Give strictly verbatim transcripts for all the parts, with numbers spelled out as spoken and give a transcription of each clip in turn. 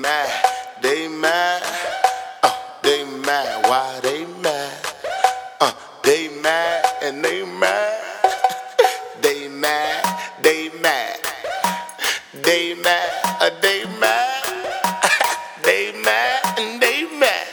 mad, they mad, uh, they mad, why they mad? Uh, they mad and they mad, they mad, they mad, they mad, uh, they mad, they mad and they mad.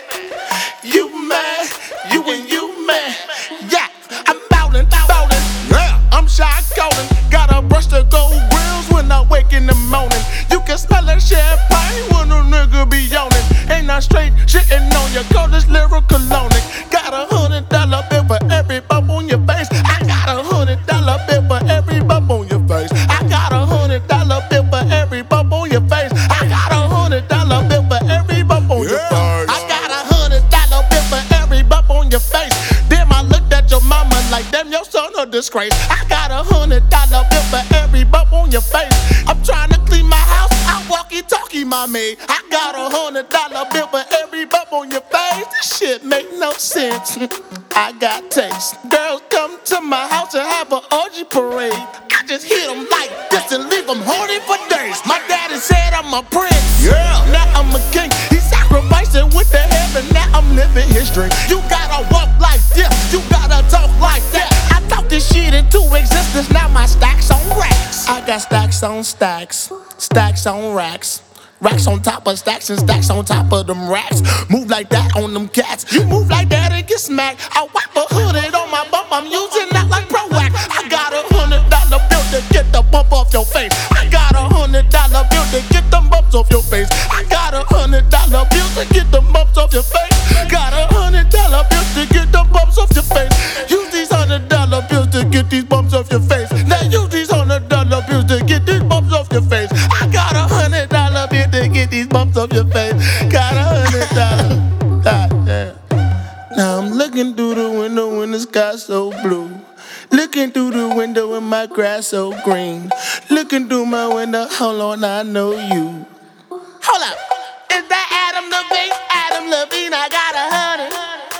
You mad, you and you mad, yeah. I'm bowling, bowling, yeah. I'm shy golden, gotta brush the gold grills when I wake in the morning. You can smell that champagne when a nigga be yawning. Ain't I straight shitting on your coldest lyrical loaning. Got a hundred dollar bill for every bump on your face. I got a hundred dollar bill for every bump on your face. I got a hundred dollar bill for every bump on your face. I got a hundred dollar bill for every bump on your face. I got a hundred dollar bill for every bump on your face. Then I looked at your mama like, damn, your son a disgrace. I got a hundred dollar bill for every bump on your face. I'm trying to clean my house, I walkie-talkie my maid. I got a hundred dollar bill for every bump on your face. This shit make no sense. I got taste. Girls come to my house and have an orgy parade. I just hit them like this and leave them horny for days. My daddy said I'm a prince, yeah. Now I'm a king. He sacrificing with the heaven, now I'm living his dream. You gotta walk like this, you gotta talk like that. I talk this shit into existence, now my stacks on racks. I got stacks on stacks, stacks on racks. Racks on top of stacks and stacks on top of them racks. Move like that on them cats. You move like that and get smacked. I wipe a hooded on my bump. I'm using that like Pro-Wax. I got a hundred dollar bill to get the bump off your face. I got a hundred dollar bill to get them bumps off your face. I got a hundred dollar bill to get them bumps off your face. Got a hundred dollar bill to get them bumps off your face. Use these hundred dollar bills to get these bumps off your face. Now use these hundred dollar bills to get these bumps off your face. I got a hundred dollar bill to get these bumps off your face. Got a hundred dollars. God damn. Now I'm looking through the window when the sky's so blue. Looking through the window and my grass so green. Looking through my window, hold on, I know you. Hold up. Is that Adam Levine? Adam Levine, I got a hundred.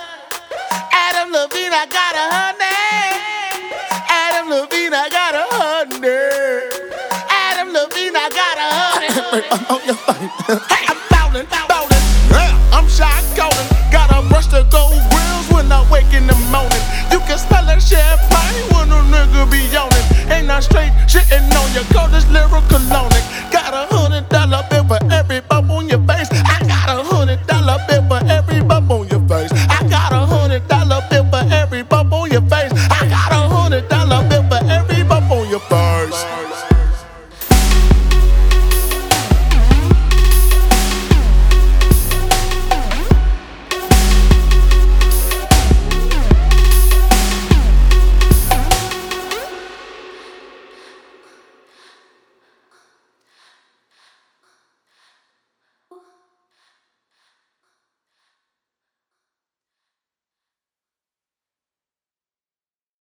Adam Levine, I got a hundred. Adam Levine, I got a hundred. Adam Levine, I got a hundred. On your phone.